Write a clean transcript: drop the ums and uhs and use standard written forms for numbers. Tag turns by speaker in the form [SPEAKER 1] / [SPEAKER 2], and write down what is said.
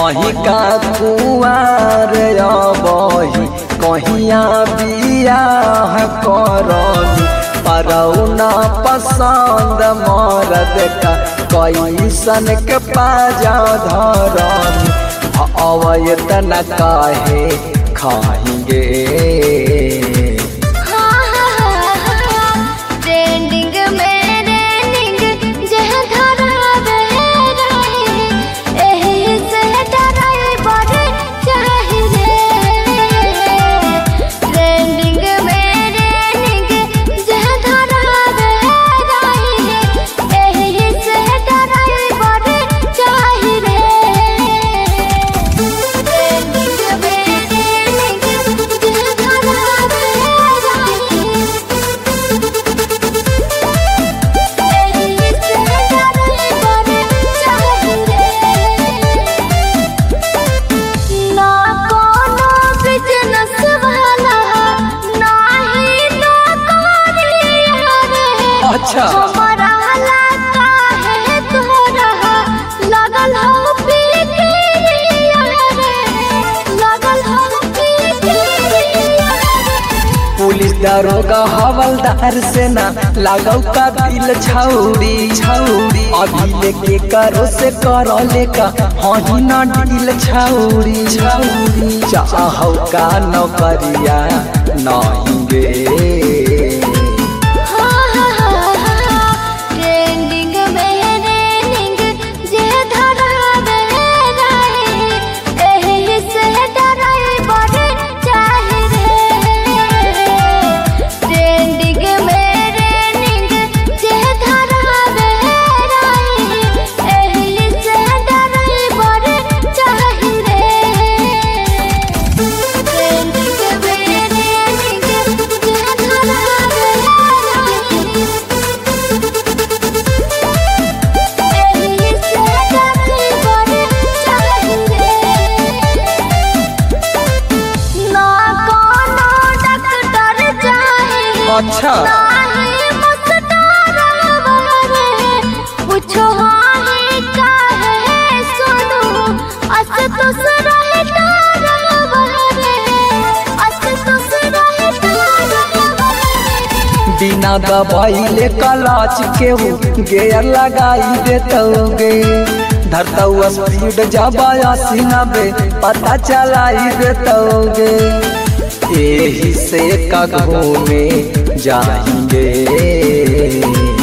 [SPEAKER 1] हही का कुआर बही कहिया बियाह करनी परौना पसंद मरद का कैसन के पाजा धरनी अवयतन काहे खाएंगे अच्छा पुलिस दरोगा हवलदार से ना लगाऊ का दिल छौरी छौरी अभी लेके करो से करो लेका हही ना दिल छौरी छौरी चाहो का नौकरिया नहीं गे अच्छा
[SPEAKER 2] पूछो
[SPEAKER 1] बिना दबाइले कलाच के गेयर लगाई देतोगे धरतौ स्पीड जबाया सिनबे पता चलाई देतोगे यही से का घूमे जाएंगे।